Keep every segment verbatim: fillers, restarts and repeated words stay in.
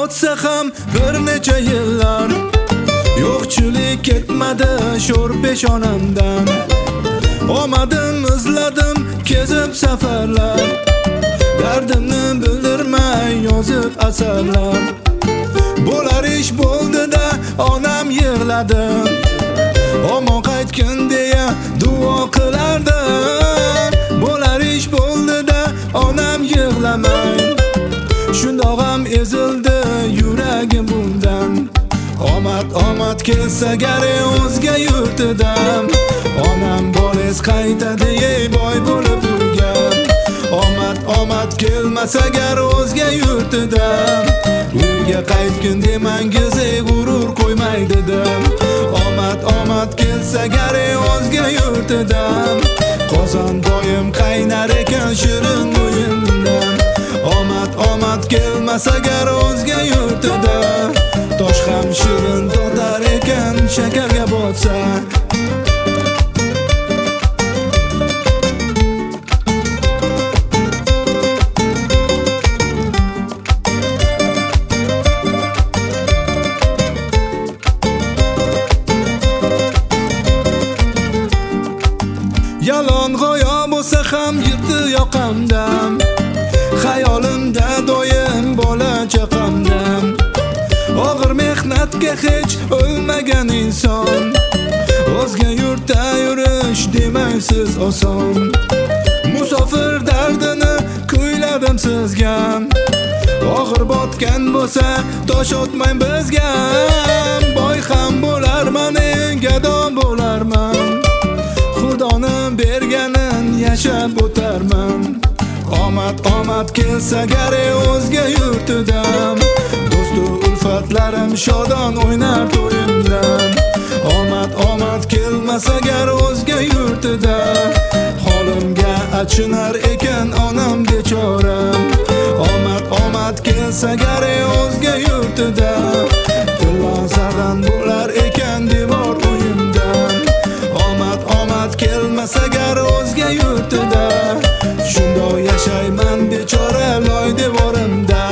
o'tsa ham bir necha yillar, yo'qchilik ketmadi sho'r peshonamdan. Omadim izladim kezib safarlar, dardimni bildirmay yozib asarlar. Bo'lar ish bo'ldi-da onam yig'ladi, omon qaytgin deya duo qilardim. Bo'lar ish bo'ldi-da onam yig'lamay, shundoq ham ezildi yuragim bundan. Omad omad kelsa gari o'zga yurtidan, onam boles qaytadi ey boy bo'lib yurgan. Omad omad kelmasa gar o'zga yurtidan, uyga qaytgin demangiz ey g'urur qo'ymay dedim. Omad omad kelsa gari o'zga yurtidan, qozon doim qaynar ekan shirin o'yindan. Omad omad kelmasa gar o'zga yurtidan, tosh ham shirin totar ekan shakarga botsa. Yalon g'oyo bo'lsa ham yirti yoqamdan, xayolimda doim bola chaqamdan. Og'ir mehnatga hech o'lmagan inson, o'zga yurtda yurish demaysiz oson. Musofir dardini kuyladim sizga, og'ir botgan bo'lsa tosh otmang bizga. Boy ham bo'larman, eng gado bo'larman, Xudoning berganin yashab o'tarman. Omad omad kelsa gari o'zga yurtidan, do'stu ulfatlarim shodon o'ynar to'yimdan. Omad omad kelmasa gar o'zga yurtidan, holimga achinar ekan onam bechoram. Omad omad kelsa gari o'zga yurtidan, tillosadan bo'lar ekan devor uyimdan. Omad omad kelmasa gar o'zga yurtidan, shundoq yashayman bechora loy devorimda.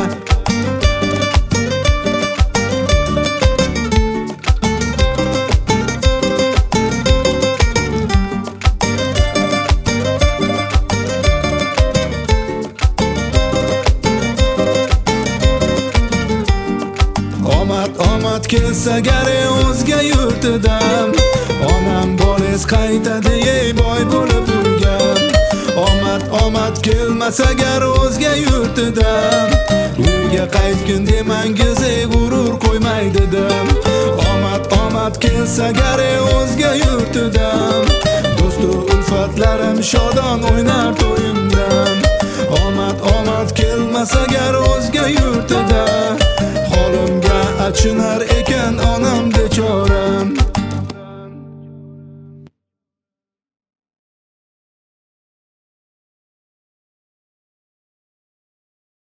Omad omad kelsa gari o'zga yurtidan, onam boles qaytadi ey boy bo'lib yurgan. Omad omad kelmasa gar o'zga yurtidan, uyga qaytgin demangiz ey g'urur qo'ymay dedim. Omad omad kelsa gari o'zga yurtidan, do'stu ulfatlarim shodon o'ynar to'yimdan. Omad omad kelmasa gar o'zga yurtidan,